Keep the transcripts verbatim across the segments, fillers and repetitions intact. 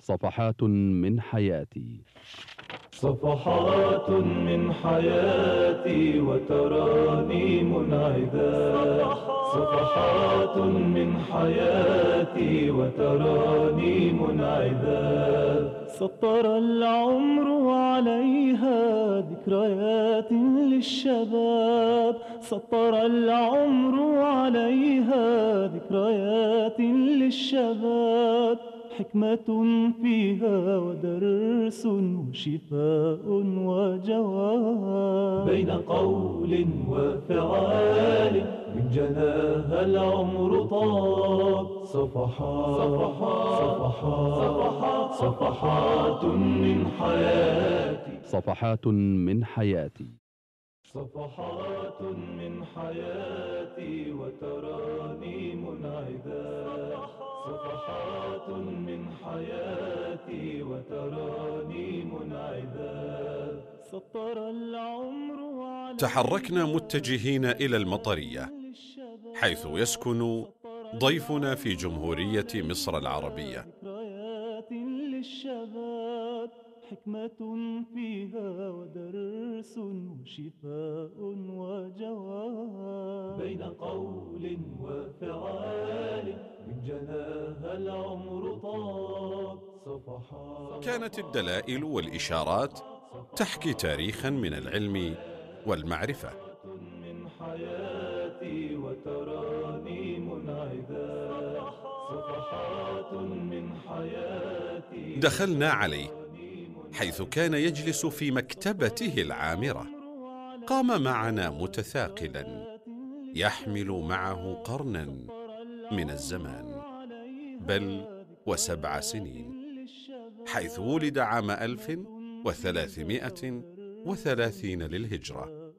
صفحات من حياتي. صفحات من حياتي وتراني منعدات. صفحات من حياتي وتراني منعدات. سطر العمر عليها ذكريات للشباب. سطر العمر عليها ذكريات للشباب. حكمة فيها ودرس وشفاء وجواب. بين قول وفعال من جناها العمر طاب. صفحات صفحات صفحات صفحات من حياتي. صفحات من حياتي. صفحات من حياتي وتراني منعدات. صفحات من حياتي وتراني منعدات. سطر العمر على تحركنا متجهين إلى المطرية، حيث يسكن ضيفنا في جمهورية مصر العربية. ذكريات للشباب. حكمة فيها ودرس وشفاء وجواب. بين قول وفعال من جناها العمر طاب. صفحات. كانت الدلائل والإشارات تحكي تاريخا من العلم والمعرفة. من حياتي وتراني منعدات. صفحات من حياتي. دخلنا عليه حيث كان يجلس في مكتبته العامرة. قام معنا متثاقلا يحمل معه قرنا من الزمان، بل وسبع سنين، حيث ولد عام ألف وثلاثمائة وثلاثين للهجرة.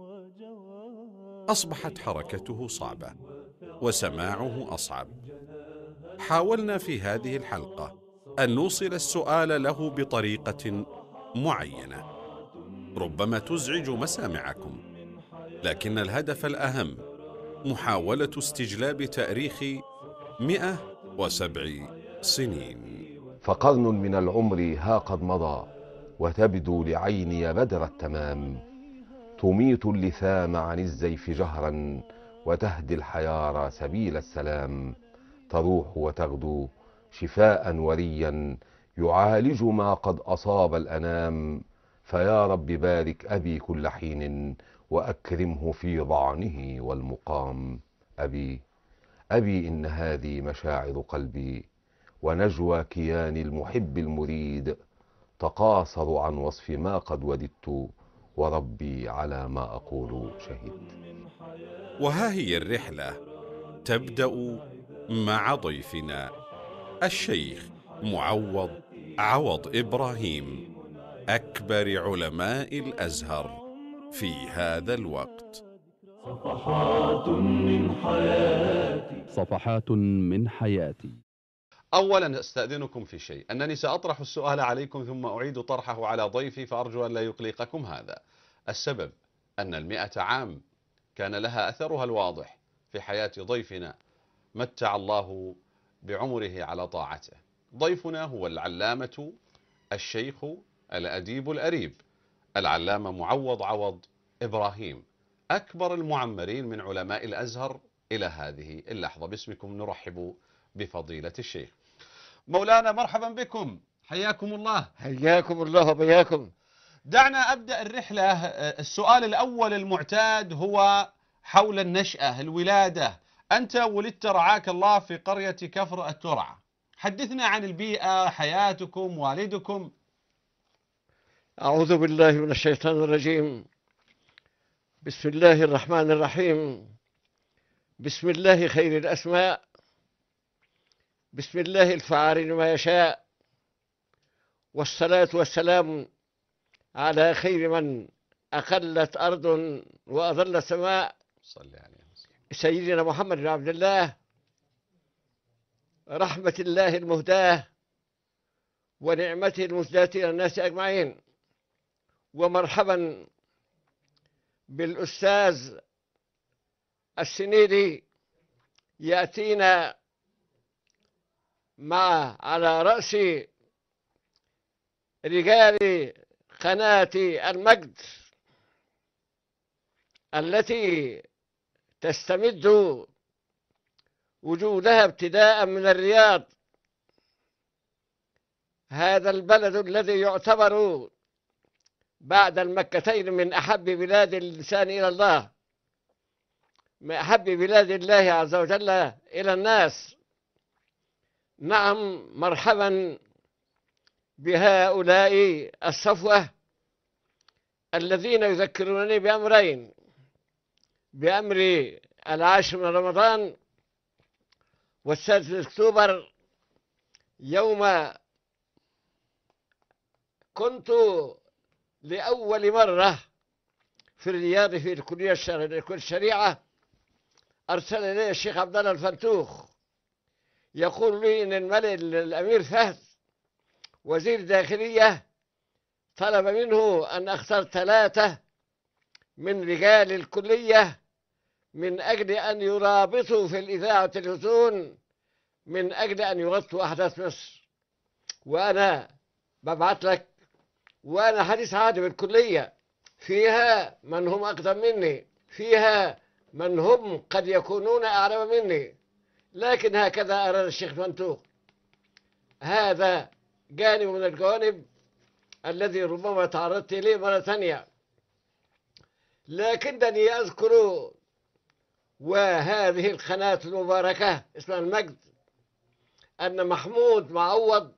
أصبحت حركته صعبة وسماعه أصعب. حاولنا في هذه الحلقة أن نوصل السؤال له بطريقة معينة ربما تزعج مسامعكم، لكن الهدف الأهم محاولة استجلاب تاريخ مئة وسبع سنين. فقرن من العمر ها قد مضى، وتبدو لعيني بدر التمام. تميت اللثام عن الزيف جهرا، وتهدي الحيارى سبيل السلام. تروح وتغدو شفاء وريا، يعالج ما قد أصاب الأنام. فيا رب بارك أبي كل حين، وأكرمه في ضعنه والمقام. أبي أبي إن هذه مشاعر قلبي، ونجوى كيان المحب المريد. تقاصر عن وصف ما قد وددت، وربي على ما أقول شهيد. وها هي الرحلة تبدأ مع ضيفنا الشيخ معوض عوض إبراهيم، أكبر علماء الأزهر في هذا الوقت. صفحات من حياتي. صفحات من حياتي. أولا أستأذنكم في شيء، أنني سأطرح السؤال عليكم ثم أعيد طرحه على ضيفي، فأرجو أن لا يقلقكم هذا. السبب أن المئة عام كان لها أثرها الواضح في حياة ضيفنا، متع الله بعمره على طاعته. ضيفنا هو العلامة الشيخ الأديب الأريب العلامة معوض عوض إبراهيم، أكبر المعمرين من علماء الأزهر إلى هذه اللحظة. باسمكم نرحب بفضيلة الشيخ. مولانا مرحبا بكم، حياكم الله. حياكم الله وبياكم. دعنا أبدأ الرحلة. السؤال الأول المعتاد هو حول النشأة، الولادة. أنت ولدت رعاك الله في قرية كفر الترعة، حدثنا عن البيئة، حياتكم، والدكم. أعوذ بالله من الشيطان الرجيم. بسم الله الرحمن الرحيم. بسم الله خير الأسماء. بسم الله الفعال ما يشاء. والصلاة والسلام على خير من أقلت أرض وأظلت سماء، صلي عليه سيدنا محمد بن عبد الله، رحمة الله المهداة ونعمته المزداة إلى الناس أجمعين. ومرحبا بالأستاذ السنيدي يأتينا مع على رأس رجال قناة المجد التي تستمد وجودها ابتداء من الرياض، هذا البلد الذي يعتبر بعد المكتين من أحب بلاد الإنسان إلى الله، من أحب بلاد الله عز وجل إلى الناس. نعم، مرحبا بهؤلاء الصفوة الذين يذكرونني بأمرين: بأمر العاشر من رمضان والسادس من أكتوبر، يوم كنت لأول مرة في الرياض في الكلية الشريعة، أرسل إلي الشيخ عبد الله الفنتوخ يقول لي إن الملك الأمير فهد وزير داخلية طلب منه أن أختار ثلاثة من رجال الكلية من أجل أن يرابطوا في الإذاعة والتلفزيون من أجل أن يغطوا أحداث مصر. وأنا ببعث لك، وأنا حديث عهد بالكلية، فيها من هم أقدم مني، فيها من هم قد يكونون أعلم مني، لكن هكذا أراد الشيخ فنتوخ. هذا جانب من الجوانب الذي ربما تعرضت إليه مرة ثانية، لكنني أذكر وهذه القناة المباركة اسمها المجد أن محمود معوض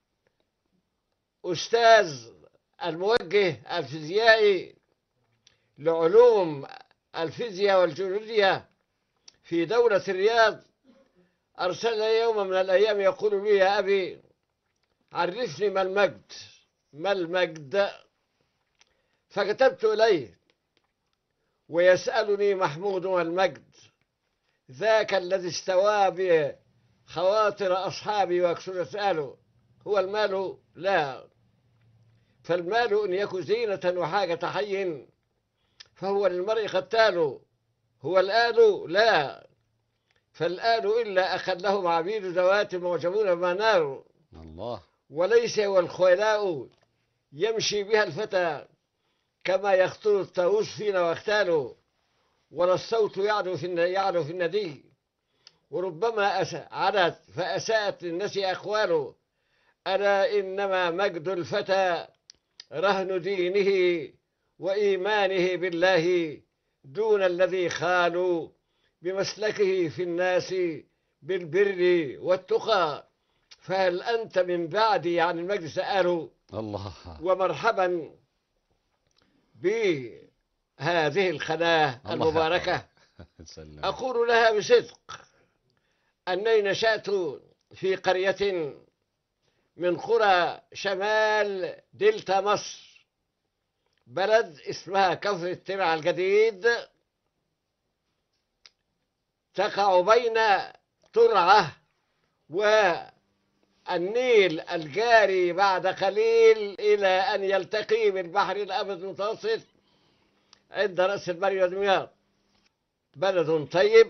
أستاذ الموجه الفيزيائي لعلوم الفيزياء والجيولوجيا في دولة الرياض أرسل يوم من الأيام يقول لي: يا أبي عرفني ما المجد، ما المجد؟ فكتبت إليه ويسألني محمود ما المجد؟ ذاك الذي استوى بخواطر أصحابي وأكثر أسأله. هو المال؟ لا، فالمال إن يكن زينة وحاجة حي فهو للمرء قتال. هو الآل؟ لا، فالآل إلا أخذهم عبيد ذوات معجبون بما نار. الله. وليس هو الخيلاء يمشي بها الفتى كما يخطر الطاووس فينا واختاله، ولا الصوت يعلو في يعلو في الندي، وربما عدت فأساءت للناس أقواله. ألا إنما مجد الفتى رهن دينه وإيمانه بالله دون الذي خالوا بمسلكه في الناس بالبر والتقى. فهل أنت من بعدي عن المجد سأله؟ الله. ومرحبا بهذه القناة المباركة. أقول لها بصدق أنني نشأت في قرية من قرى شمال دلتا مصر، بلد اسمها كفر الترع الجديد، تقع بين ترعة والنيل الجاري بعد قليل إلى أن يلتقي بالبحر الأبيض المتوسط عند رأس البر ودمياط. بلد طيب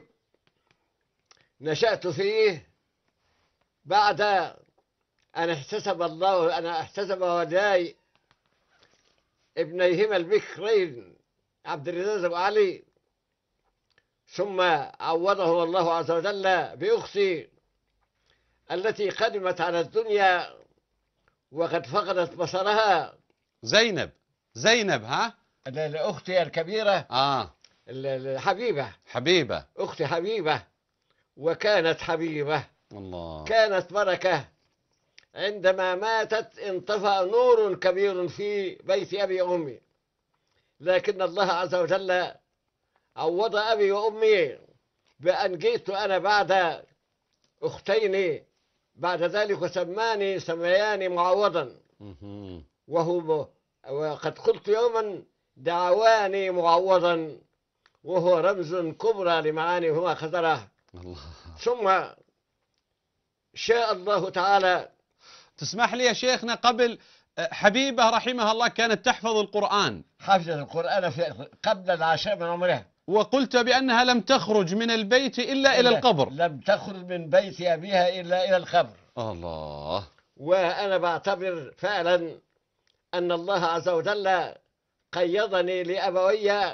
نشأت فيه بعد أن احتسب الله أنا احتسب والداي ابنيهما البكرين عبد الرزاق وعلي، ثم عوضه الله عز وجل بأختي التي قدمت على الدنيا وقد فقدت بصرها. زينب. زينب ها؟ أختي الكبيرة آه حبيبة. حبيبة. أختي حبيبة، وكانت حبيبة. الله. كانت بركة. عندما ماتت انطفأ نور كبير في بيت أبي وأمي، لكن الله عز وجل عوض أبي وأمي بأن جئت أنا بعد أختين بعد ذلك وسماني سمياني معوضا. وهو وقد قلت يوما دعواني معوضا، وهو رمز كبرى لمعاني هما خطره. الله. ثم شاء الله تعالى. تسمح لي يا شيخنا، قبل حبيبة رحمها الله كانت تحفظ القرآن، حفظت القرآن في قبل العشر من عمرها، وقلت بأنها لم تخرج من البيت إلا إلى القبر. لم تخرج من بيت أبيها إلا إلى القبر. الله. وأنا بعتبر فعلا أن الله عز وجل قيضني لأبوي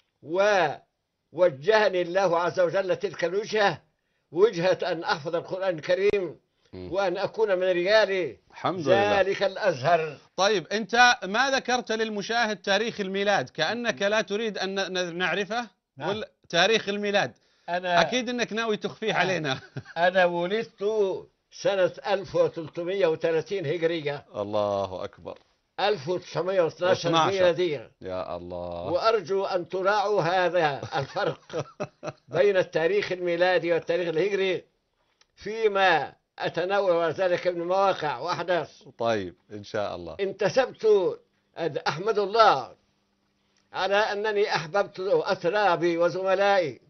ووجهني الله عز وجل تلك الوجهة، وجهة أن أحفظ القرآن الكريم وأن أكون من رجال الحمد لله. ذلك الأزهر. طيب أنت ما ذكرت للمشاهد تاريخ الميلاد، كأنك لا تريد أن نعرفه. نعم. ولا تاريخ الميلاد أنا أكيد أنك ناوي تخفيه علينا. أنا ولدت سنة ألف وثلاثمائة وثلاثين هجرية، الله أكبر، ألف وتسعمائة واثني عشر ميلادية. يا الله. وأرجو أن تراعوا هذا الفرق بين التاريخ الميلادي والتاريخ الهجري فيما أتناول ذلك من مواقع وأحداث. طيب إن شاء الله. انتسبت، أحمد الله على أنني أحببت أترابي وزملائي،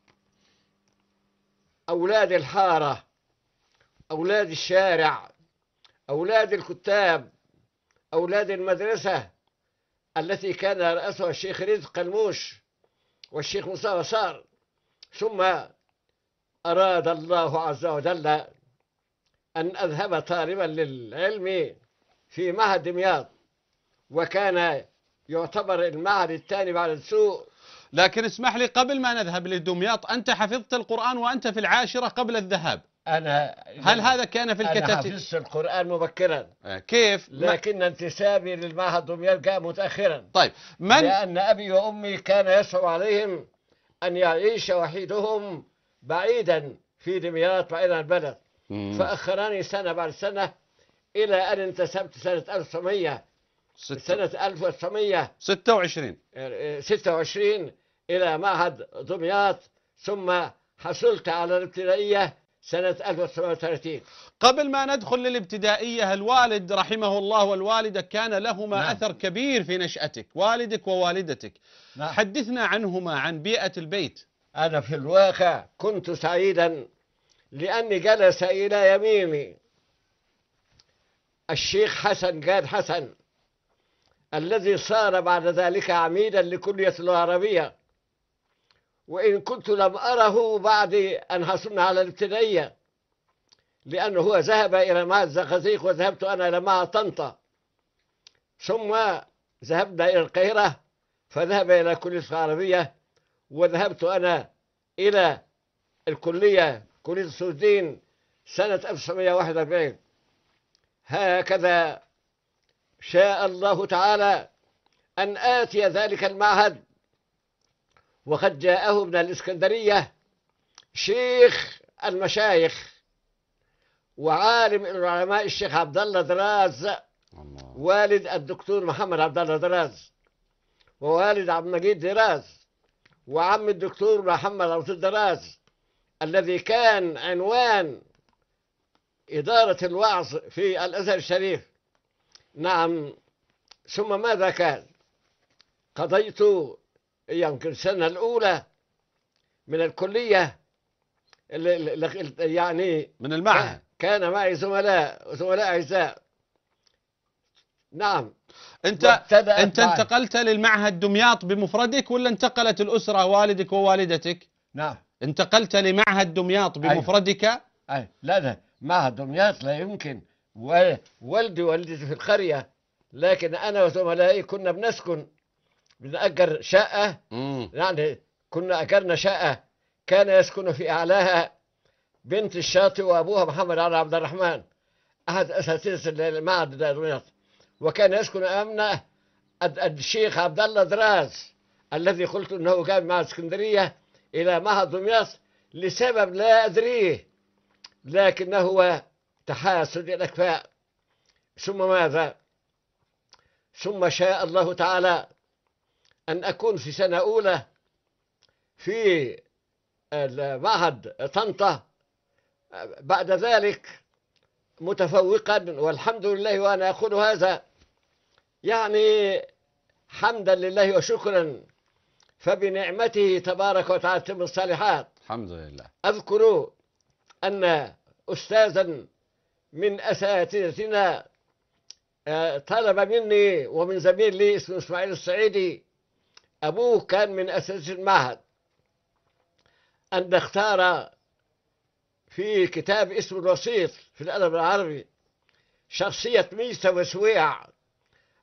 أولاد الحارة، أولاد الشارع، أولاد الكتاب، أولاد المدرسة التي كان رأسها الشيخ رزق الموش والشيخ مصطفى صار. ثم أراد الله عز وجل أن أذهب طالبا للعلم في معهد دمياط، وكان يعتبر المعهد الثاني بعد السوق. لكن اسمح لي قبل ما نذهب لدمياط، أنت حفظت القرآن وأنت في العاشرة قبل الذهب. أنا هل هذا كان في الكتاتيب؟ أنا حفظت القرآن مبكرا. كيف؟ لكن انتسابي للمعهد دمياط جاء متأخرا. طيب من؟ لأن أبي وأمي كان يصعب عليهم أن يعيش وحيدهم بعيدا في دمياط بعيدا عن البلد، فأخراني سنة بعد سنة إلى أن انتسبت سنة ألف وتسعمائة سنة ألف وتسعمائة وستة وعشرين ستة وعشرين إلى معهد دمياط، ثم حصلت على الابتدائية سنة ألف وتسعمائة وثلاثين. قبل ما ندخل للابتدائية، الوالد رحمه الله والوالدة كان لهما نعم. أثر كبير في نشأتك، والدك ووالدتك. نعم. حدثنا عنهما، عن بيئة البيت. أنا في الواقع كنت سعيدا لأني جلس إلى يميني الشيخ حسن جاد حسن الذي صار بعد ذلك عميدا لكلية العربية، وإن كنت لم أره بعد أن حصلنا على الابتدائية، لأنه هو ذهب إلى معهد زقازيق وذهبت أنا إلى معهد طنطا، ثم ذهبنا إلى القاهرة فذهب إلى كلية العربية، وذهبت أنا إلى الكلية كلية السودين سنة ألف وتسعمائة وواحد وأربعين. هكذا شاء الله تعالى أن آتي ذلك المعهد، وقد جاءه من الإسكندرية شيخ المشايخ وعالم العلماء الشيخ عبد الله دراز، والد الدكتور محمد عبد الله دراز، ووالد عبد المجيد دراز، وعم الدكتور محمد عبد دراز الذي كان عنوان إدارة الوعظ في الأزهر الشريف. نعم. ثم ماذا كان؟ قضيت يمكن السنة الأولى من الكلية يعني من المعهد، كان معي زملاء زملاء أعزاء. نعم. أنت أنت انتقلت للمعهد دمياط بمفردك ولا انتقلت الأسرة والدك ووالدتك؟ نعم. انتقلت لمعهد دمياط بمفردك؟ أي, أي. لا لا، معهد دمياط لا يمكن، ووالدي ووالدتي في القرية، لكن أنا وزملائي كنا بنسكن بنأجر شقة. مم. يعني كنا أجرنا شقة كان يسكن في أعلاها بنت الشاطئ وأبوها محمد علي عبد الرحمن أحد أساتذة المعهد دمياط، وكان يسكن أمامنا الشيخ عبد الله دراز الذي قلت أنه جاء من اسكندرية إلى معهد دمياط لسبب لا أدريه، لكنه هو تحاسد الأكفاء. ثم ماذا؟ ثم شاء الله تعالى أن أكون في سنة أولى في معهد طنطا، بعد ذلك متفوقا، والحمد لله وأنا أقول هذا يعني حمدا لله وشكرا، فبنعمته تبارك وتعالى تتم الصالحات. الحمد لله. أذكر أن أستاذا من أساتذتنا طلب مني ومن زميل لي اسمه إسماعيل السعيدي، أبوه كان من أساتذة المعهد، أن نختار في كتاب اسمه الوسيط في الأدب العربي شخصية ميسة وسويع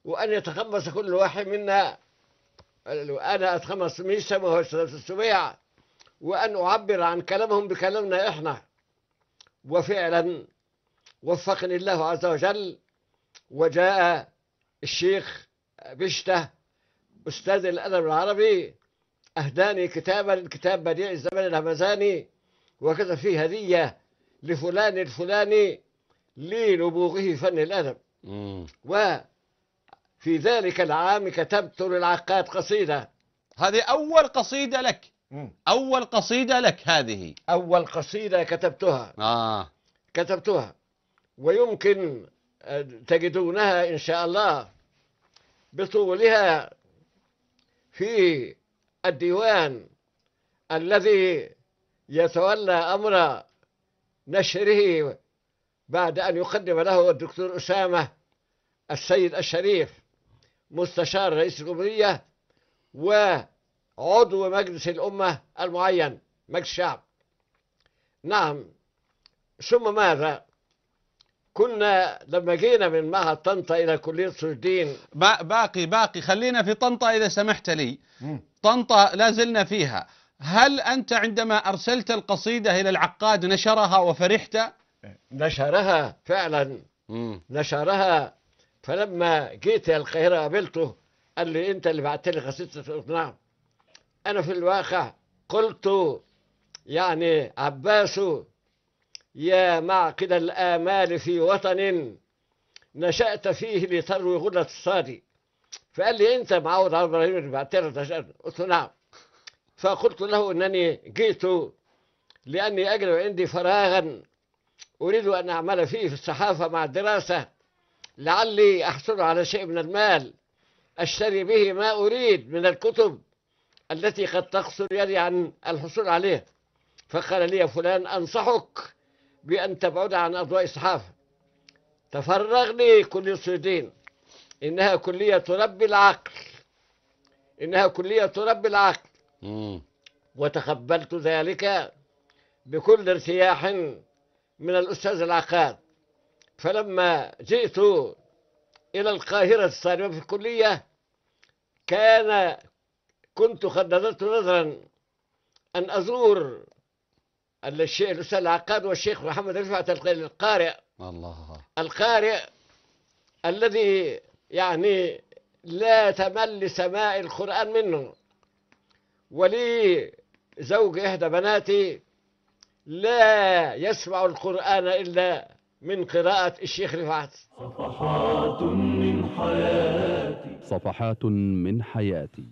وأن يتخمس كل واحد منا، أنا أتخمس ميسم وهو السبيع، وأن أعبر عن كلامهم بكلامنا إحنا. وفعلا وفقني الله عز وجل، وجاء الشيخ بشته أستاذ الأدب العربي أهداني كتابا، كتاب بديع الزمان الهمزاني، وكتب فيه هدية لفلان الفلاني لنبوغه فن الأدب. مم. وفي ذلك العام كتبت للعقاد قصيدة. هذه أول قصيدة لك؟ أول قصيدة لك هذه؟ أول قصيدة كتبتها. آه. كتبتها ويمكن تجدونها إن شاء الله بطولها في الديوان الذي يتولى أمر نشره بعد أن يقدم له الدكتور أسامة السيد الشريف مستشار رئيس الجمهورية وعضو مجلس الأمة المعين مجلس الشعب. نعم. ثم ماذا؟ كنا لما جينا من معهد طنطا إلى كلية صلاح الدين. باقي باقي خلينا في طنطا إذا سمحت لي. طنطا لا زلنا فيها. هل أنت عندما أرسلت القصيدة إلى العقاد نشرها وفرحت؟ نشرها فعلا. مم. نشرها. فلما جيت القاهرة قابلته قال لي أنت اللي بعت لي قصيدة. نعم. أنا في الواقع قلت يعني عباس يا معقد الآمال في وطن نشأت فيه لتروي غلة الصادي. فقال لي أنت معود على إبراهيم اللي بعت لي. قلت له نعم. فقلت له أنني جئت لأني أجد عندي فراغا أريد أن أعمل فيه في الصحافة مع الدراسة، لعلي أحصل على شيء من المال أشتري به ما أريد من الكتب التي قد تقصر يدي عن الحصول عليه. فقال لي يا فلان أنصحك بأن تبعد عن أضواء الصحافة، تفرغ لي كلية صلاح الدين، إنها كلية تربي العقل، إنها كلية تربي العقل. مم. وتقبلت ذلك بكل ارتياح من الأستاذ العقاد. فلما جئت إلى القاهرة الصارمة في الكلية كان كنت قد نظرت نظرا أن أزور الشيخ الأستاذ العقاد والشيخ محمد رفعت القارئ. الله. القارئ الذي يعني لا تمل لسماع القرآن منه. ولي زوج إحدى بناتي لا يسمع القرآن إلا من قراءة الشيخ رفعت. صفحات من حياتي. صفحات من حياتي.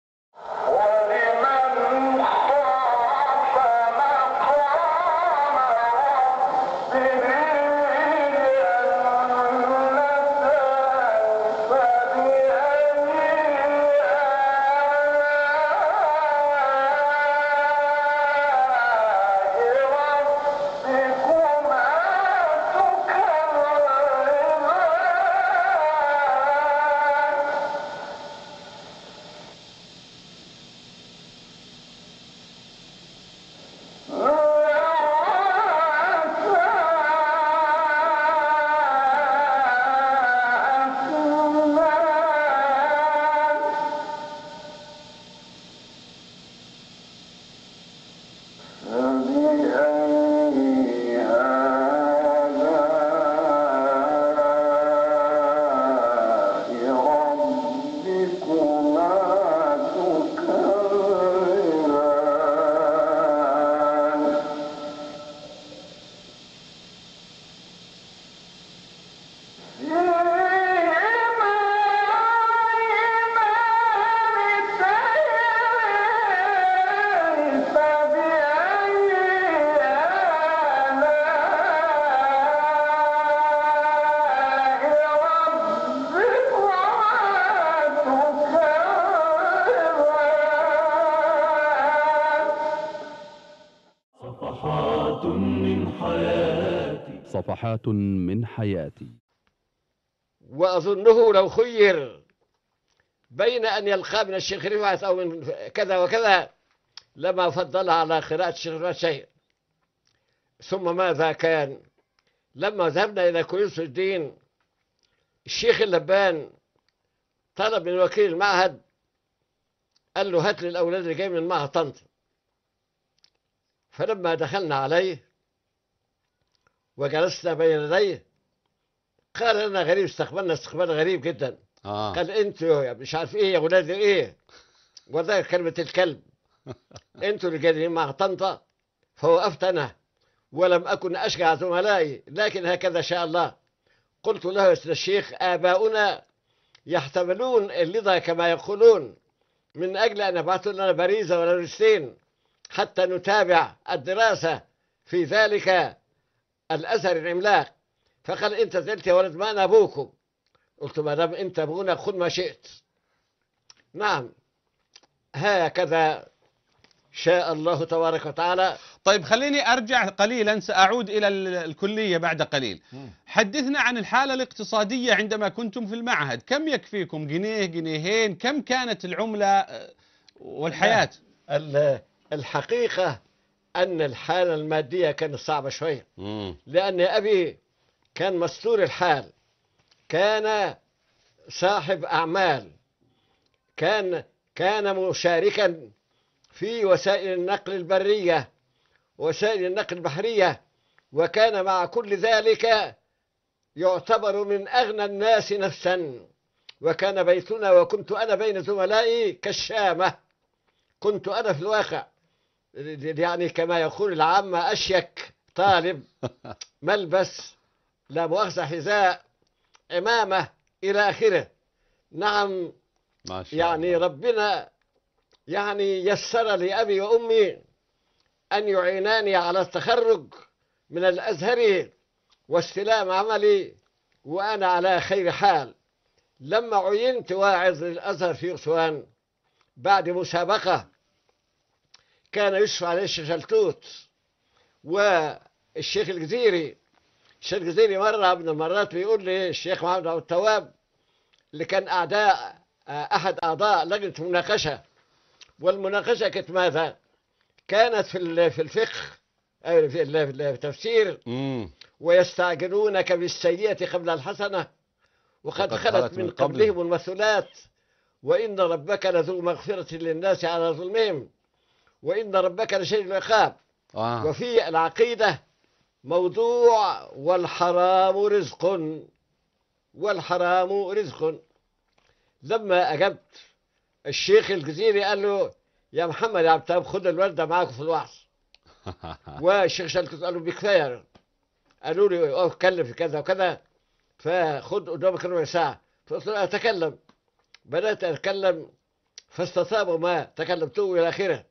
صفحات من حياتي. صفحات من حياتي. وأظنه لو خير بين أن يلقى من الشيخ رفعت أو من كذا وكذا لما فضل على قراءة الشيخ رفعت شيء. ثم ماذا كان؟ لما ذهبنا إلى كلية صلاح الدين الشيخ اللبان طلب من وكيل المعهد، قال له هات لي الأولاد اللي جاي من معهد طنطا. فلما دخلنا عليه وجلسنا بين يديه قال لنا غريب، استقبلنا استقبال غريب جدا. آه. قال انتوا مش عارف ايه يا ولاد ايه، وده كلمة الكلب، انتوا اللي جايين مع طنطا. فوقفت انا ولم اكن اشجع زملائي، لكن هكذا شاء الله. قلت له يا سيد الشيخ، اباؤنا يحتملون اللظى كما يقولون من اجل ان يبعثوا لنا باريزة ولا رستين حتى نتابع الدراسة في ذلك الازهر العملاق. فقال انت زلت يا ولد، ما انا ابوكم. قلت ما دام انت ابونا خذ ما شئت. نعم، هكذا شاء الله تبارك وتعالى. طيب خليني أرجع قليلا، سأعود إلى الكلية بعد قليل. حدثنا عن الحالة الاقتصادية عندما كنتم في المعهد، كم يكفيكم؟ جنيه، جنيهين؟ كم كانت العملة والحياة؟ الحقيقة أن الحالة المادية كانت صعبة شوية، لأن أبي كان مستور الحال، كان صاحب أعمال، كان كان مشاركا في وسائل النقل البرية وسائل النقل البحرية، وكان مع كل ذلك يعتبر من أغنى الناس نفسا. وكان بيتنا وكنت أنا بين زملائي كالشامة، كنت أنا في الواقع يعني كما يقول العامة أشيك طالب، ملبس لا مؤاخذة حذاء عمامة إلى آخره. نعم، ما شاء يعني الله. ربنا يعني يسر لأبي وأمي أن يعيناني على التخرج من الأزهر واستلام عملي وأنا على خير حال. لما عينت واعظ للأزهر في أسوان بعد مسابقة كان يشرف عليه الشيخ شلتوت والشيخ الجزيري. الشيخ الجزيري مرة من المرات بيقول لي الشيخ محمد عبد التواب اللي كان أعداء أحد أعضاء لجنة المناقشة، والمناقشة كانت ماذا؟ كانت في في الفقه أي في التفسير، ويستعجلونك بالسيئة قبل الحسنة وقد خلت من قبلهم المثلات، وإن ربك لذو مغفرة للناس على ظلمهم وإن ربك لشديد العقاب. آه. وفي العقيدة موضوع والحرام رزق، والحرام رزق. لما أجبت الشيخ الجزيري قال له يا محمد يا عبد التواب خد الوردة معاكم في الوعظ. والشيخ شلتوت قال له بكفاية، قالوا لي اه اتكلم في كذا وكذا فخد قدامك ربع ساعة. فقلت له أتكلم، بدأت أتكلم فاستطابوا ما تكلمته إلى آخره،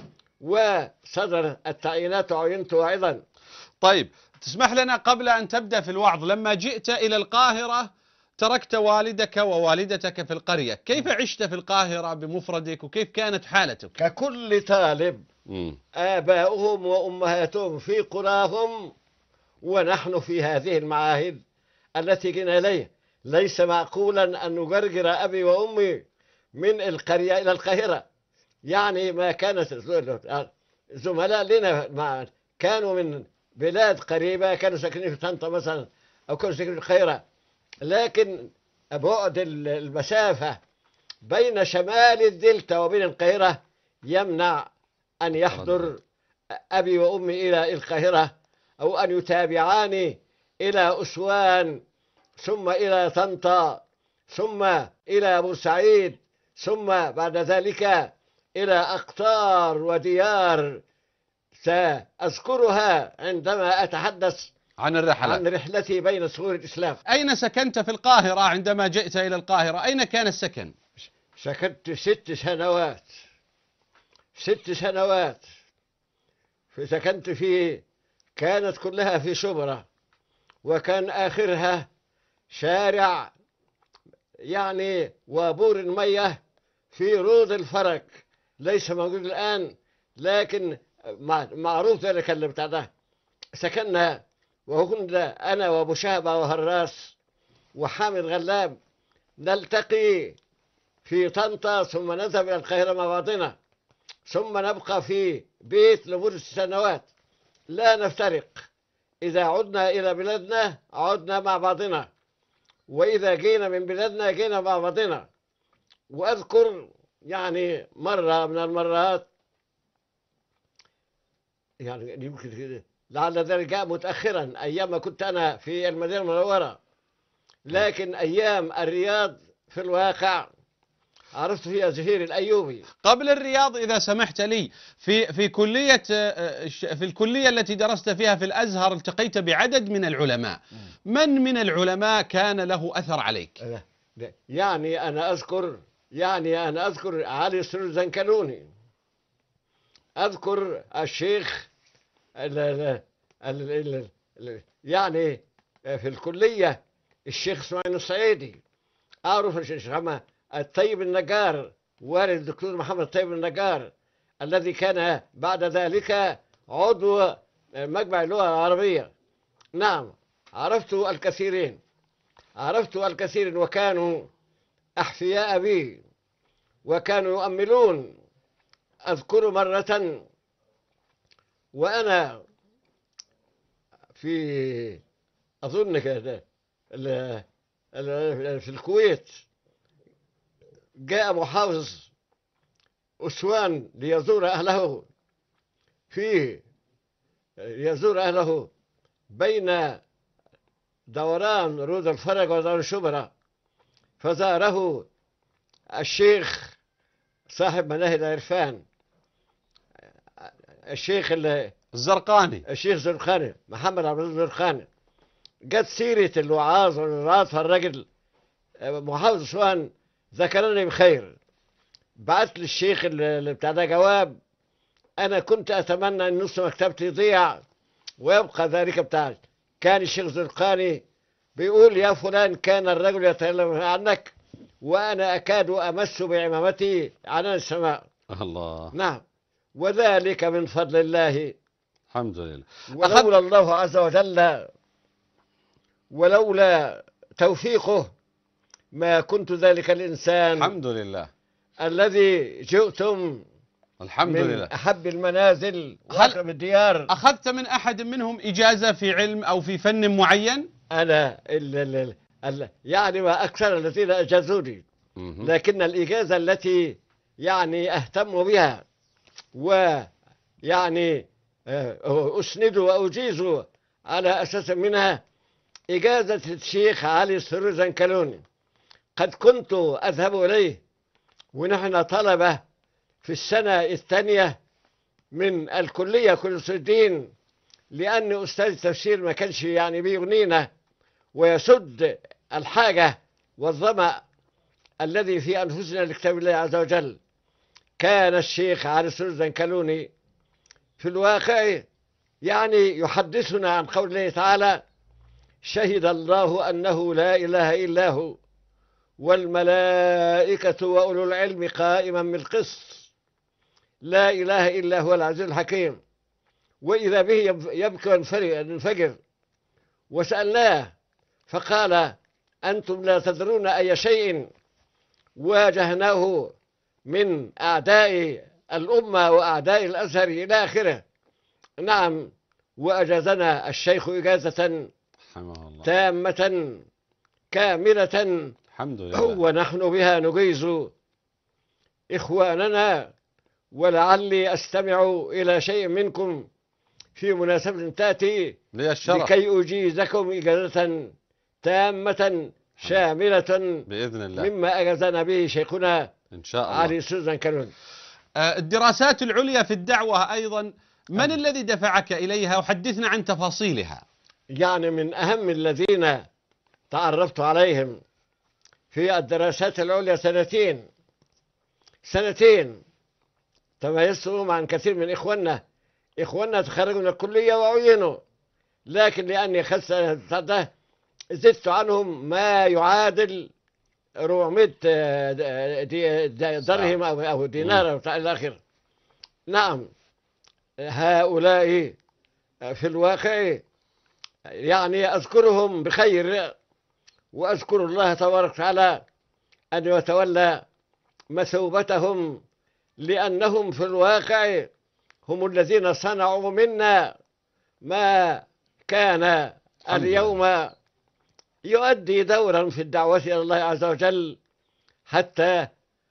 وصدر التعيينات وعينت واعظا. طيب تسمح لنا قبل أن تبدأ في الوعظ، لما جئت إلى القاهرة تركت والدك ووالدتك في القرية، كيف عشت في القاهرة بمفردك وكيف كانت حالتك؟ ككل طالب آباؤهم وأمهاتهم في قراهم ونحن في هذه المعاهد التي جئنا إليها. ليس معقولا أن نجرجر أبي وأمي من القرية إلى القاهرة. يعني ما كانت زملاء لنا كانوا من بلاد قريبة، كانوا ساكنين في طنطا مثلا أو كانوا ساكنين في القاهرة، لكن بعد المسافة بين شمال الدلتا وبين القاهرة يمنع أن يحضر أبي وأمي إلى القاهرة أو أن يتابعاني إلى أسوان ثم إلى طنطا ثم إلى بورسعيد ثم بعد ذلك إلى أقطار وديار سأذكرها عندما أتحدث عن الرحلة عن رحلتي بين صخور الإسلام. أين سكنت في القاهرة عندما جئت إلى القاهرة؟ أين كان السكن؟ سكنت ست سنوات ست سنوات سكنت في كانت كلها في شبرا، وكان آخرها شارع يعني وابور المية في روض الفرج، ليس موجود الآن لكن معروف ذلك اللي بتاع ده. سكننا وكنا أنا وأبو شهبة وهراس وحامد غلاب نلتقي في طنطا ثم نذهب إلى القاهرة مع بعضنا، ثم نبقى في بيت لمدة سنوات لا نفترق. إذا عدنا إلى بلادنا عدنا مع بعضنا، وإذا جينا من بلادنا جينا مع بعضنا. وأذكر يعني مرة من المرات، يعني يمكن كده لعل ذلك جاء متأخرا أيام ما كنت أنا في المدينة المنورة، لكن أيام الرياض في الواقع عرفت فيها زهير الأيوبي. قبل الرياض إذا سمحت لي، في في كلية في الكلية التي درست فيها في الأزهر التقيت بعدد من العلماء، من من العلماء كان له أثر عليك؟ يعني أنا أذكر يعني أنا أذكر علي سرور زنكلوني، أذكر الشيخ ال ال ال ال يعني في الكلية الشيخ اسماعيل الصعيدي، أعرف الشيخ الطيب النجار، والد الدكتور محمد الطيب النجار الذي كان بعد ذلك عضو مجمع اللغة العربية. نعم، عرفت الكثيرين عرفت الكثير وكانوا أحفياء بي وكانوا يؤملون. أذكر مرة وأنا في أظن كده في الكويت، جاء محافظ أسوان ليزور أهله في يزور أهله بين دوران رود الفرج ودار الشبرا، فزاره الشيخ صاحب مناهل العرفان، الشيخ الزرقاني الشيخ الزرقاني محمد عبد العزيز الزرقاني. جت سيرة الوعاظ والوعاظ، فالراجل محافظ أسوان ذكرني بخير، بعت لي الشيخ اللي بتاع ده جواب: أنا كنت أتمنى أن نص مكتبتي يضيع ويبقى ذلك بتاع. كان الشيخ الزرقاني بيقول: يا فلان، كان الرجل يتكلم عنك وأنا أكاد أمس بعمامتي عنان السماء. الله. نعم، وذلك من فضل الله، الحمد لله. ولولا الله عز وجل ولولا توفيقه ما كنت ذلك الإنسان الحمد لله الذي جئتم الحمد من لله أحب المنازل وأقرب الديار. أخذت من أحد منهم إجازة في علم أو في فن معين؟ أنا ال ال ال يعني ما أكثر الذين أجازوني، لكن الإجازة التي يعني أهتم بها ويعني أسند وأجيز على أساس منها إجازة الشيخ علي سرور زنكلوني. قد كنت أذهب إليه ونحن طلبة في السنة الثانية من الكلية كل الدين، لأن أستاذ تفسير ما كانش يعني بيغنينا ويسد الحاجة والظمأ الذي في أنفسنا لكتاب الله عز وجل. كان الشيخ علي سرور زنكلوني في الواقع يعني يحدثنا عن قول الله تعالى: شهد الله أنه لا إله إلا هو والملائكة وأولو العلم قائما بالقسط، لا إله إلا هو العزيز الحكيم. وإذا به يبكي وينفجر، وسألناه فقال: أنتم لا تدرون أي شيء واجهناه من أعداء الأمة وأعداء الأزهر إلى آخره. نعم، وأجازنا الشيخ إجازة تامة كاملة، الحمد لله، ونحن بها نجيز إخواننا. ولعلي أستمع إلى شيء منكم في مناسبة تأتي لكي أجيزكم إجازة تامة شاملة بإذن الله مما أجازنا به شيخنا إن شاء الله علي سرور زنكلوني. الدراسات العليا في الدعوة أيضا، من أه. الذي دفعك إليها؟ وحدثنا عن تفاصيلها. يعني من أهم الذين تعرفت عليهم في الدراسات العليا سنتين سنتين تميزتهم عن كثير من إخواننا إخواننا تخرجوا من الكلية وعينوا، لكن لأني خس زدت عنهم ما يعادل أربعمائة درهم أو دينار أو إلى آخره. نعم، هؤلاء في الواقع يعني أذكرهم بخير، وأذكر الله تبارك وتعالى أن يتولى مثوبتهم، لأنهم في الواقع هم الذين صنعوا منا ما كان اليوم يؤدي دورا في الدعوة إلى الله عز وجل، حتى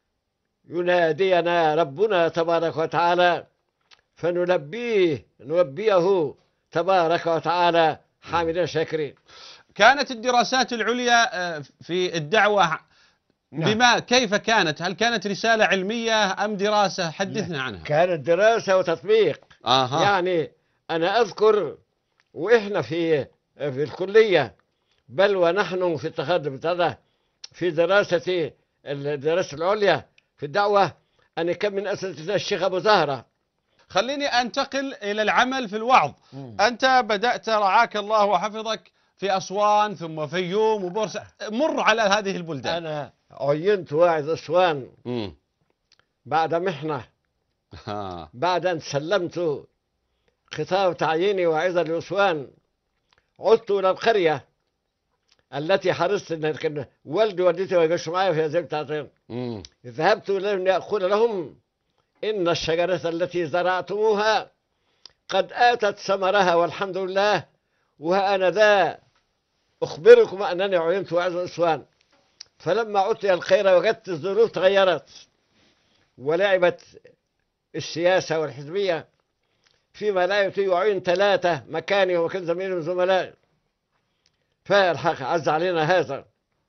ينادينا ربنا تبارك وتعالى فنلبيه نلبيه تبارك وتعالى حامدا شاكرين. كانت الدراسات العليا في الدعوة بما كيف كانت؟ هل كانت رسالة علمية أم دراسة؟ حدثنا عنها. كانت دراسة وتطبيق. آه. يعني أنا أذكر وإحنا في في الكلية، بل ونحن في التخرج في دراسة الدراسة العليا في الدعوة، أن كم من أساتذتنا الشيخ أبو زهرة. خليني أنتقل إلى العمل في الوعظ. مم. أنت بدأت رعاك الله وحفظك في أسوان ثم فيوم وبورسعيد، مر على هذه البلدان. أنا عينت واعظ أسوان مم. بعد محنة، ها. بعد أن سلمت خطاب تعييني واعظا لأسوان، عدت إلى القرية التي حرصت أن كان والدي ووالدتي ويجلسوا معي في هذه التعطيل. مم. ذهبت لهم لأقول لهم إن الشجرة التي زرعتموها قد آتت ثمرها والحمد لله، وأنا ذا أخبركم أنني عينت واعظ أسوان. فلما عدت إلى القاهرة وجدت الظروف تغيرت، ولعبت السياسة والحزبية فيما لا يطيق يعين ثلاثة مكاني ومكان زميلي من زملائي، فالحق عز علينا هذا.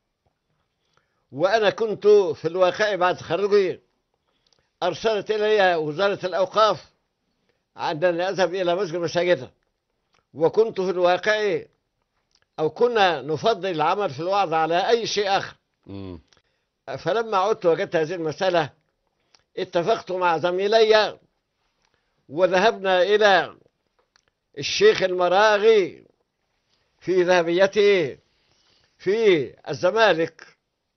وأنا كنت في الواقع بعد تخرجي أرسلت إلي وزارة الأوقاف عندما أذهب إلى مسجد مساجدها، وكنت في الواقع أو كنا نفضل العمل في الوعظ على أي شيء آخر. مم. فلما عدت وجدت هذه المسألة اتفقت مع زميلي وذهبنا إلى الشيخ المراغي في ذهبيته في الزمالك،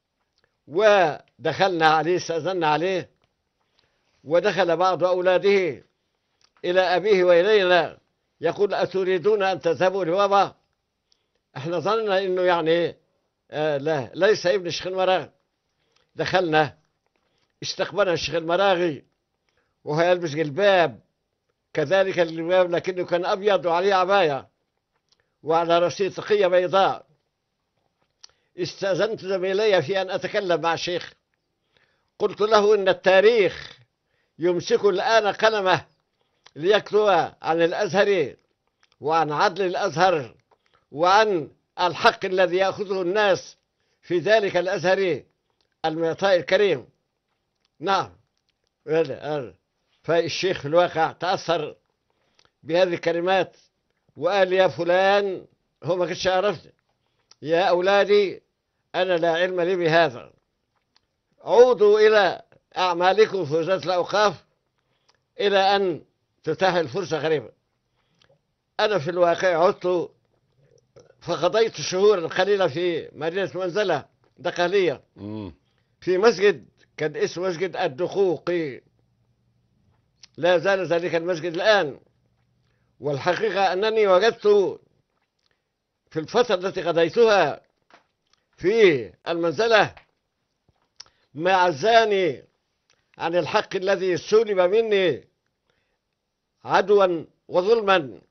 ودخلنا عليه استأذنا عليه، ودخل بعض أولاده إلى أبيه وإلينا يقول أتريدون أن تذهبوا لبابا؟ احنا ظننا إنه يعني آه لا ليس ابن الشيخ المراغي. دخلنا استقبلنا الشيخ المراغي وهو يلبس جلباب كذلك الجلباب لكنه كان أبيض وعليه عباية وعلى رأسه طاقية بيضاء. استأذنت زميلي في أن أتكلم مع الشيخ، قلت له إن التاريخ يمسك الآن قلمه ليكتب عن الأزهر وعن عدل الأزهر وعن الحق الذي يأخذه الناس في ذلك الأزهر المعطاء الكريم. نعم. فالشيخ في الواقع تأثر بهذه الكلمات وقال يا فلان، هو ما كنتش عرفت، يا أولادي أنا لا علم لي بهذا، عودوا إلى أعمالكم في وزارة الأوقاف إلى أن تتاح الفرصة قريبا. أنا في الواقع عدت فقضيت شهورا قليلة في مدينة منزلة دقهلية في مسجد كان اسمه مسجد الدقوقي، لا زال ذلك المسجد الآن. والحقيقة أنني وجدت في الفترة التي قضيتها في المنزلة ما عزاني عن الحق الذي سلب مني عدوا وظلما،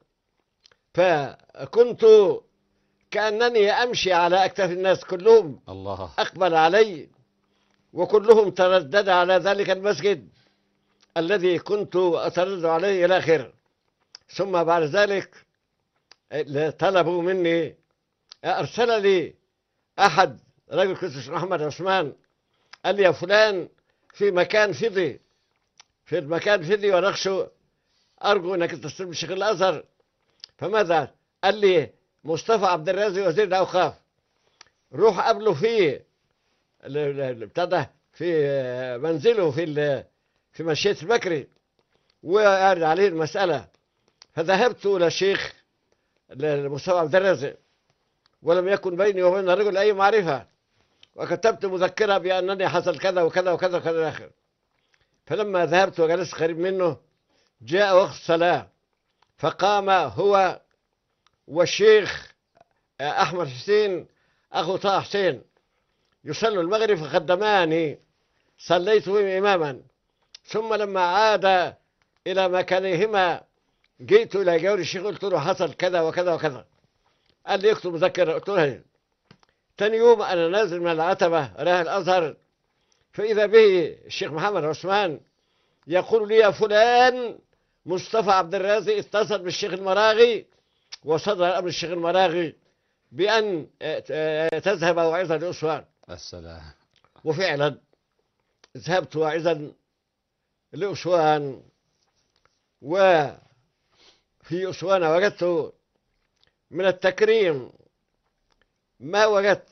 فكنت كأنني أمشي على أكتاف الناس، كلهم الله أقبل علي وكلهم تردد على ذلك المسجد الذي كنت أتردد عليه إلى آخره. ثم بعد ذلك طلبوا مني، أرسل لي أحد رجل كنت اسمه محمد عثمان، قال لي يا فلان في مكان فضي في المكان فضي ونخشى أرجو أنك تستلم الشيخ الأزهر. فماذا؟ قال لي مصطفى عبد الرازق وزير الأوقاف، روح قابله في ابتدى في منزله في في مشية البكري وقال عليه المسألة. فذهبت إلى الشيخ مصطفى عبد الرازق ولم يكن بيني وبين الرجل أي معرفة، وكتبت مذكرة بأنني حصل كذا وكذا وكذا وكذا آخر. فلما ذهبت وجلست قريب منه جاء وقت الصلاة، فقام هو والشيخ أحمد حسين أخو طه حسين يصلوا المغرب فخدماني، صليت بهم إماما. ثم لما عاد إلى مكانهما جئت إلى جور الشيخ قلت له حصل كذا وكذا وكذا. قال لي اكتب مذكرة. قلت له تاني يوم أنا نازل من العتبة رايح الأزهر، فإذا به الشيخ محمد عثمان يقول لي: يا فلان، مصطفى عبد الرازق اتصل بالشيخ المراغي وصدر أمر الشيخ المراغي بأن تذهب واعظا لأسوان. السلام. وفعلا ذهبت واعظا لأسوان، وفي أسوان وجدت من التكريم ما وجدت،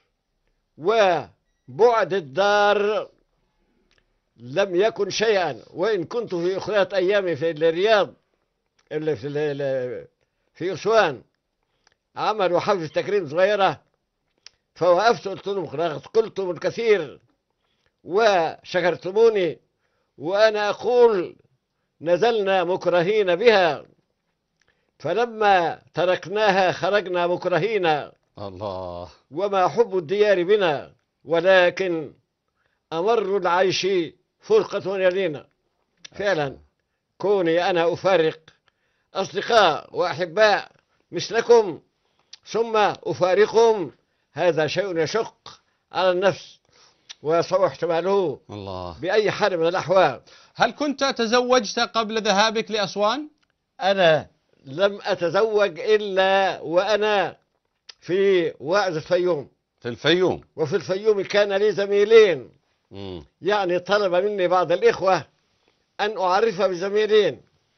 وبعد الدار لم يكن شيئا. وإن كنت في أخرى أيامي في الرياض اللي في في أسوان عملوا حفلة تكريم صغيرة، فوقفت قلت لهم: قلتم الكثير وشكرتموني، وأنا أقول نزلنا مكرهين بها، فلما تركناها خرجنا مكرهين. الله. وما حب الديار بنا، ولكن أمر العيش فرقة يلينا. فعلا كوني أنا أفارق أصدقاء وأحباء مثلكم ثم أفارقهم، هذا شيء يشق على النفس ويصعب احتماله الله. بأي حال من الأحوال. هل كنت تزوجت قبل ذهابك لأسوان؟ أنا لم أتزوج إلا وأنا في وعظ الفيوم. في الفيوم. وفي الفيوم كان لي زميلين، مم. يعني طلب مني بعض الإخوة أن أعرف بزميلين: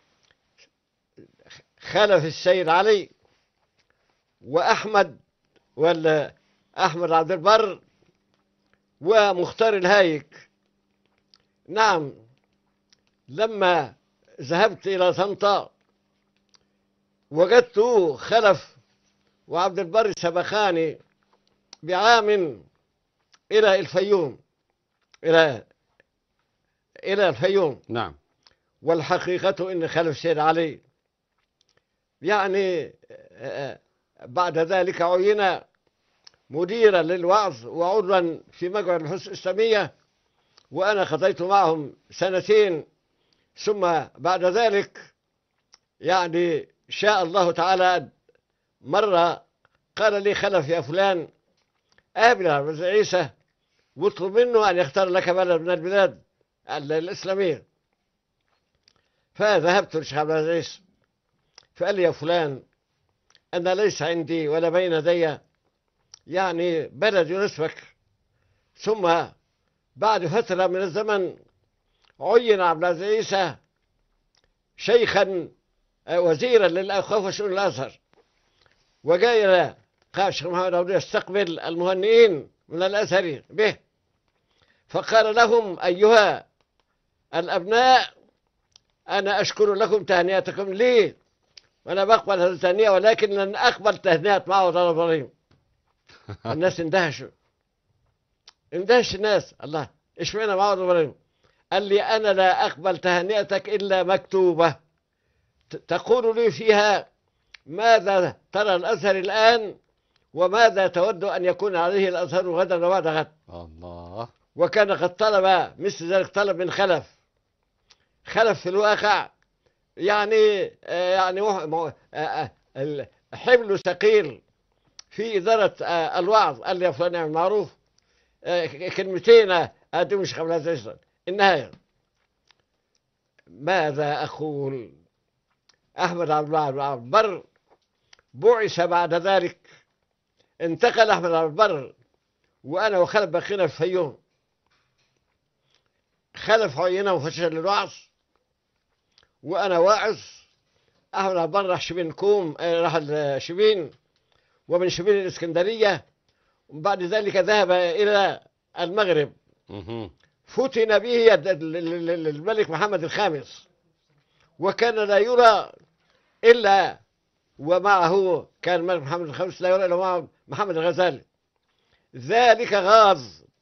خلف السيد علي، وأحمد ولا أحمد عبد البر، ومختار الهايك. نعم، لما ذهبت إلى طنطا وجدت خلف وعبد البر سبقاني بعام إلى الفيوم، إلى إلى الفيوم. نعم. والحقيقة إن خلف سيد علي يعني بعد ذلك عين مديرا للوعظ وعضوا في مجمع البحوث الإسلامية، وأنا قضيت معهم سنتين. ثم بعد ذلك يعني شاء الله تعالى مرة قال لي: خلف يا فلان، قابل عبد العزيز عيسى واطلب منه أن يختار لك بلد من البلاد الإسلامية. فذهبت للشيخ عبد العزيز عيسى فقال لي: يا فلان، أنا ليس عندي ولا بين يدي يعني بلد يناسبك. ثم بعد فترة من الزمن عين عبد العزيز عيسى شيخا وزيرا للأوقاف وشؤون الأزهر، وجاء إلى قال الشيخ محمد عبد يستقبل المهنئين من الأزهر به، فقال لهم: أيها الأبناء، أنا أشكر لكم تهنئتكم لي، وأنا بقبل هذه التهنئة، ولكن لن أقبل تهنئة معوض إبراهيم. الناس اندهشوا، اندهش الناس. الله، إيش معنى معوض إبراهيم؟ قال لي: أنا لا أقبل تهنئتك إلا مكتوبة تقول لي فيها ماذا ترى الأزهر الآن، وماذا تود أن يكون عليه الأزهر غدا وبعد غد. الله. وكان قد طلب مثل ذلك طلب من خلف. خلف في الواقع يعني يعني حمل ثقيل في إدارة الوعظ. قال لي: يا فلان اعمل معروف، كلمتين أدي مش قبل هذا النهاية. ماذا أقول؟ أحمد عبد البر بعث بعد ذلك، انتقل أحمد عبد البر وأنا وخلف بقينا في الفيوم. خلف عينه وفشل للوعظ وأنا واعظ. أحمد عبد البر راح شبين كوم، راح شبين، ومن شبين الإسكندرية، وبعد ذلك ذهب إلى المغرب. فتن به الملك محمد الخامس، وكان لا يرى إلا ومعه، كان الملك محمد الخامس لا يرى إلا معه محمد الغزالي. ذلك غاض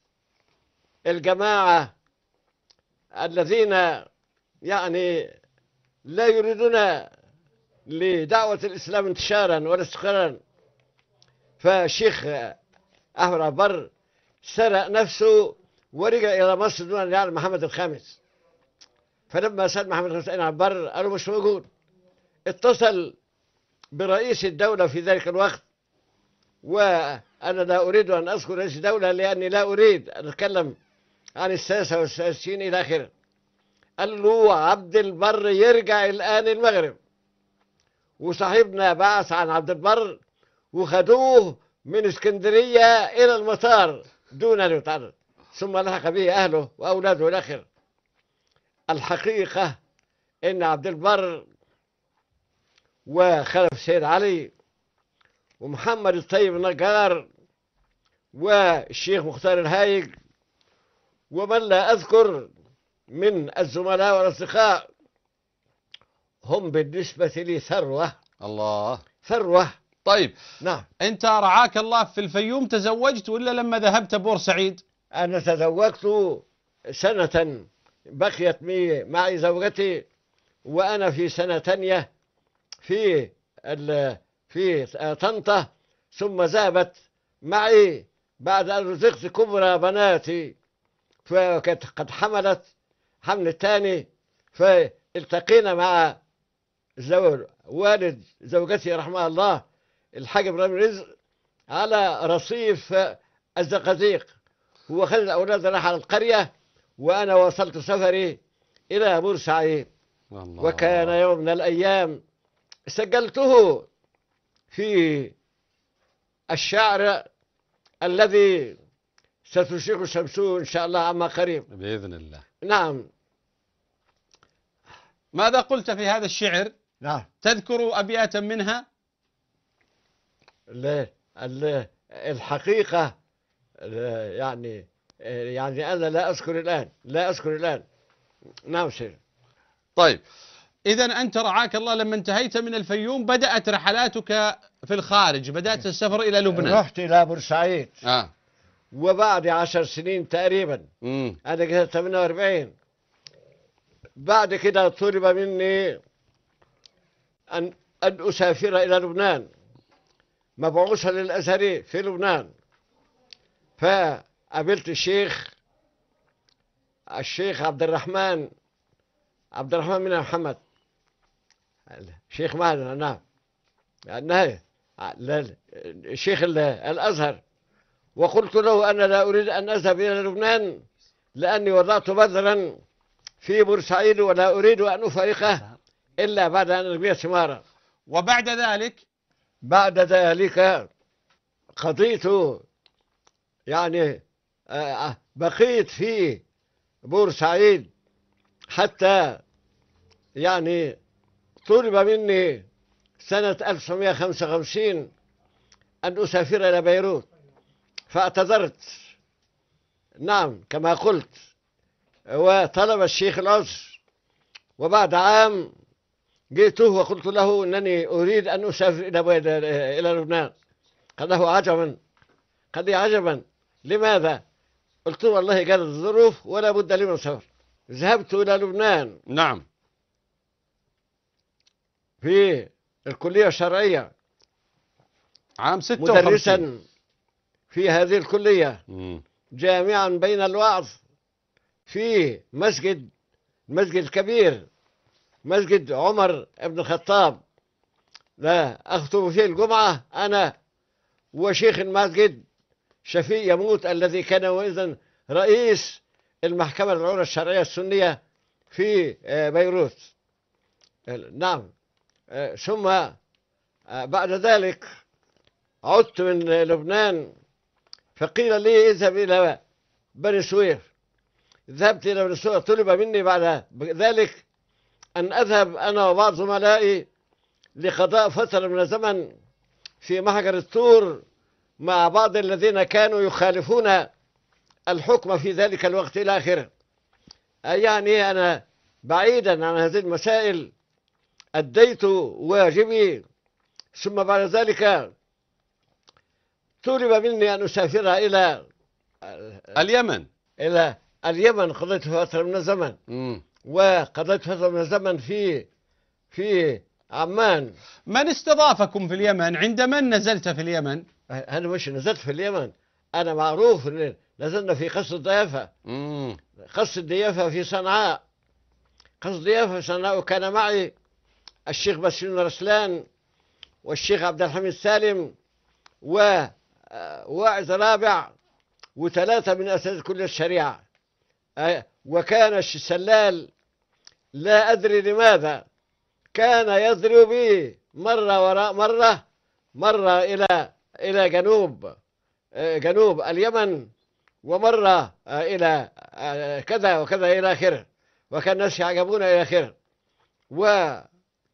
الجماعة الذين يعني لا يريدون لدعوة الإسلام انتشارا ولا استقرارا. فالشيخ أحمد عبد البر سرق نفسه ورجع إلى مصر دون أن يعلم محمد الخامس. فلما سأل محمد الخامس أين عبد البر قالوا مش موجود. اتصل برئيس الدولة في ذلك الوقت، وأنا لا أريد أن أذكر رئيس الدولة لأني لا أريد أن أتكلم عن السادسة والثلاثين إلى آخره. قال له عبد البر يرجع الآن المغرب، وصاحبنا بعث عن عبد البر وخدوه من اسكندرية إلى المطار دون أن يتعرض، ثم لحق به أهله وأولاده إلى آخره. الحقيقة إن عبد البر وخلف سيد علي ومحمد الطيب النجار والشيخ مختار الهايج ومن لا أذكر من الزملاء والأصدقاء هم بالنسبة لي ثروة. الله. ثروة. طيب نعم. أنت رعاك الله في الفيوم تزوجت ولا لما ذهبت بورسعيد؟ أنا تزوجت سنة بقيت معي زوجتي وأنا في سنة تانية في في طنطا، ثم ذهبت معي بعد أن رزقت كبرى بناتي فكانت قد حملت حمل الثاني، فالتقينا مع زوج والد زوجتي رحمه الله الحاج ابراهيم رزق على رصيف الزقازيق. هو خد الأولاد راح على القرية وأنا وصلت سفري إلى بورسعيد. الله. وكان يوم من الأيام سجلته في الشعر الذي ستشيخ شمسه إن شاء الله عما قريب بإذن الله. نعم. ماذا قلت في هذا الشعر؟ نعم. تذكر أبياتا منها؟ لا الحقيقة يعني يعني أنا لا أذكر الآن لا أذكر الآن نعم سير. طيب إذا أنت رعاك الله لما انتهيت من الفيوم بدأت رحلاتك في الخارج، بدأت السفر إلى لبنان. رحت إلى بورسعيد. آه. وبعد عشر سنين تقريبا مم. أنا كده ثمانية وأربعين بعد كده طلب مني أن أن أسافر إلى لبنان مبعوثا للأزهري في لبنان. فقابلت الشيخ الشيخ عبد الرحمن عبد الرحمن من محمد الشيخ معنا. نعم. النهاية الشيخ الأزهر، وقلت له أنا لا أريد أن أذهب إلى لبنان لأني وضعت بذرا في بورسعيد ولا أريد أن أفارقه إلا بعد أن أربي ثمارا. وبعد ذلك بعد ذلك قضيت يعني بقيت في بورسعيد حتى يعني طلب مني سنة ألف وتسعمائة وخمسة وخمسين أن أسافر إلى بيروت فاعتذرت. نعم كما قلت. وطلب الشيخ العذر، وبعد عام جئته وقلت له أنني أريد أن أسافر إلى إلى لبنان. قال له عجبا قال لي عجبا لماذا؟ قلت له والله قالت الظروف ولا بد لي من السفر. ذهبت إلى لبنان. نعم. في الكلية الشرعية عام ستة وخمسين مدرسا في هذه الكلية. مم. جامعا بين الوعظ في مسجد مسجد كبير مسجد عمر بن الخطاب، لا أخطب فيه الجمعة أنا وشيخ المسجد شفيق يموت الذي كان وإذن رئيس المحكمة العليا الشرعية السنية في بيروت. نعم. ثم بعد ذلك عدت من لبنان فقيل لي اذهب إلى بني سويف. ذهبت إلى بني سويف. طلب مني بعد ذلك أن أذهب أنا وبعض زملائي لقضاء فترة من الزمن في محجر الطور مع بعض الذين كانوا يخالفون الحكم في ذلك الوقت إلى آخره. يعني أنا بعيدا عن هذه المسائل أديت واجبي. ثم بعد ذلك طلب مني أن أسافر إلى اليمن. إلى اليمن. قضيت فترة من الزمن. مم. وقضيت فترة من الزمن في في عمان. من استضافكم في اليمن؟ عند من نزلت في اليمن؟ أنا مش نزلت في اليمن، أنا معروف إن نزلنا في قصر الضيافة. مم. قصر الضيافة في صنعاء. قصر الضيافة في صنعاء وكان معي الشيخ بسيون رسلان والشيخ عبد الحميد سالم وواعظ رابع وثلاثة من أساتذة كلية الشريعة. وكان السلال لا أدري لماذا كان يضرب بي مرة وراء مرة مرة إلى إلى جنوب جنوب اليمن، ومرة إلى كذا وكذا إلى آخره، وكان الناس يعجبون إلى آخره. وكان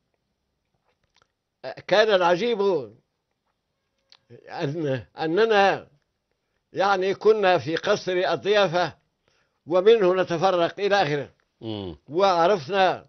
العجيب أن أننا يعني كنا في قصر الضيافة ومنه نتفرق إلى آخره. وعرفنا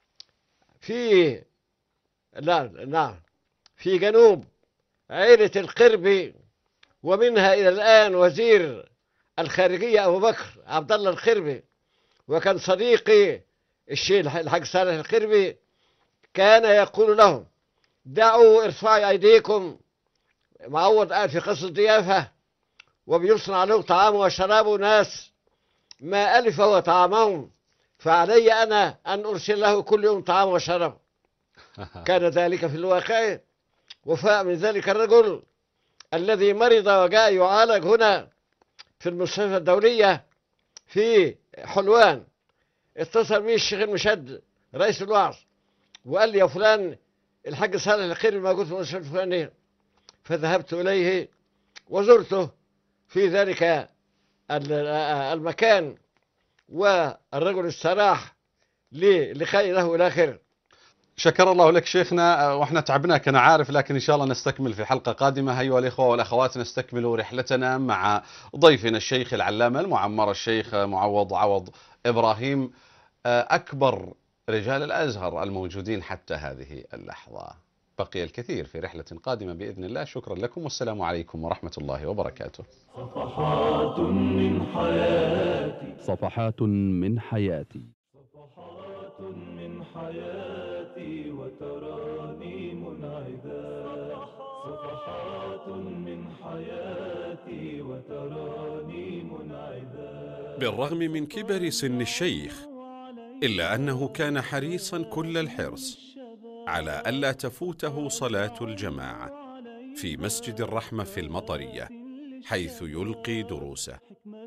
في لا نعم في جنوب عائلة القربي، ومنها إلى الآن وزير الخارجية أبو بكر عبد الله القربي، وكان صديقي الشيخ الحاج صالح القربي كان يقول لهم: دعوا ارفعوا أيديكم. معوض قاعد في قصر الضيافة وبيصنع له طعام وشراب ناس ما ألف هو طعامهم، فعلي أنا أن أرسل له كل يوم طعام وشراب. كان ذلك في الواقع. وفاء من ذلك الرجل الذي مرض وجاء يعالج هنا في المستشفى الدولية في حلوان، اتصل بي الشيخ المشد رئيس الوعظ وقال لي: يا فلان الحاج صالح القربي موجود في المستشفى الفلانية. فذهبت إليه وزرته في ذلك المكان، والرجل استراح للقاء له إلى آخره. شكر الله لك شيخنا، واحنا تعبناك انا عارف، لكن ان شاء الله نستكمل في حلقة قادمة. ايها الاخوة والاخوات، نستكمل رحلتنا مع ضيفنا الشيخ العلامة المعمر الشيخ معوض عوض ابراهيم، اكبر رجال الازهر الموجودين حتى هذه اللحظة. بقي الكثير في رحلة قادمة بإذن الله. شكرا لكم، والسلام عليكم ورحمة الله وبركاته. صفحات من حياتي صفحات من حياتي صفحات من حياتي وترانيم عذاب. صفحات من حياتي وترانيم عذاب. بالرغم من كبر سن الشيخ، إلا أنه كان حريصا كل الحرص على ألا تفوته صلاة الجماعة في مسجد الرحمة في المطرية، حيث يلقي دروسه.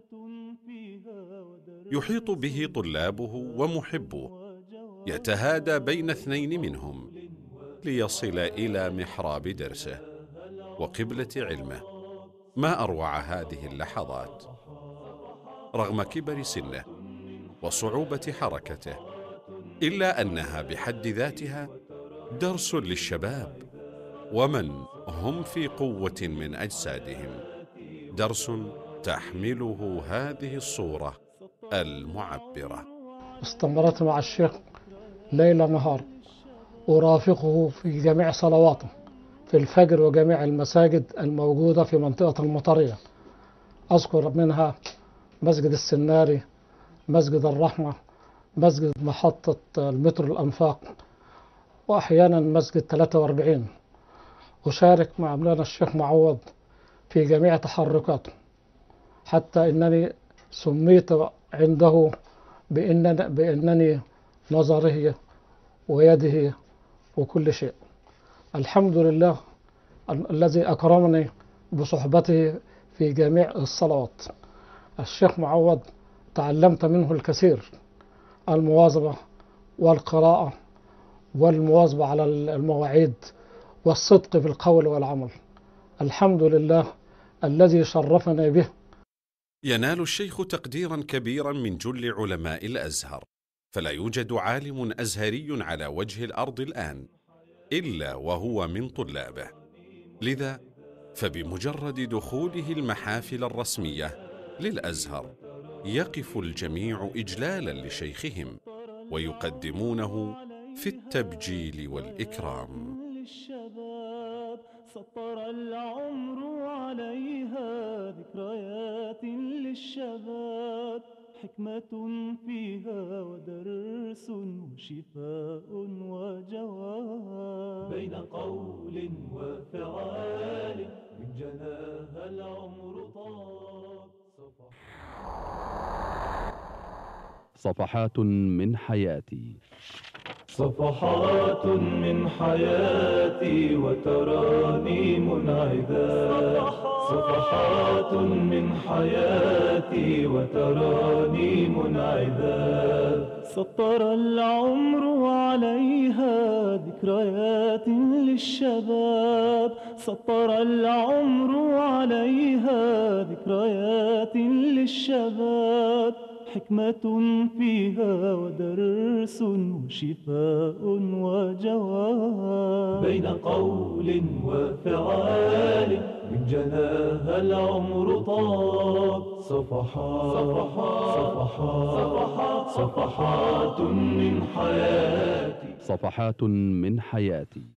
يحيط به طلابه ومحبوه، يتهادى بين اثنين منهم ليصل إلى محراب درسه وقبلة علمه. ما أروع هذه اللحظات. رغم كبر سنه وصعوبة حركته، إلا أنها بحد ذاتها درس للشباب ومن هم في قوة من أجسادهم، درس تحمله هذه الصورة المعبرة. استمرت مع الشيخ ليل نهار، أرافقه في جميع صلواته في الفجر وجميع المساجد الموجودة في منطقة المطرية. أذكر منها مسجد السناري، مسجد الرحمة، مسجد محطة المترو الأنفاق، وأحيانا مسجد ثلاثة وأربعين. أشارك مع مولانا الشيخ معوض في جميع تحركاته، حتى إنني سميت عنده بإنني, بإنني نظره ويده وكل شيء. الحمد لله الذي أكرمني بصحبته في جميع الصلوات. الشيخ معوض تعلمت منه الكثير، المواظبة والقراءة والمواظبة على المواعيد والصدق في القول والعمل. الحمد لله الذي شرفنا به. ينال الشيخ تقديرا كبيرا من جل علماء الأزهر، فلا يوجد عالم أزهري على وجه الأرض الآن إلا وهو من طلابه. لذا فبمجرد دخوله المحافل الرسمية للأزهر يقف الجميع إجلالا لشيخهم ويقدمونه في التبجيل والإكرام. للشباب سطر العمر عليها ذكريات للشباب، حكمة فيها ودرس وشفاء وجواب، بين قول وفعال من جناها العمر طاب. صفحات من حياتي صفحات من حياتي وترانيم عذاب. صفحات من حياتي وترانيم عذاب سطر العمر عليها ذكريات للشباب سطر العمر عليها ذكريات للشباب حكمة فيها ودرس وشفاء وجواب بين قول وفعال من جناها العمر طاب صفحات صفحات صفحات صفحات من حياتي صفحات من حياتي.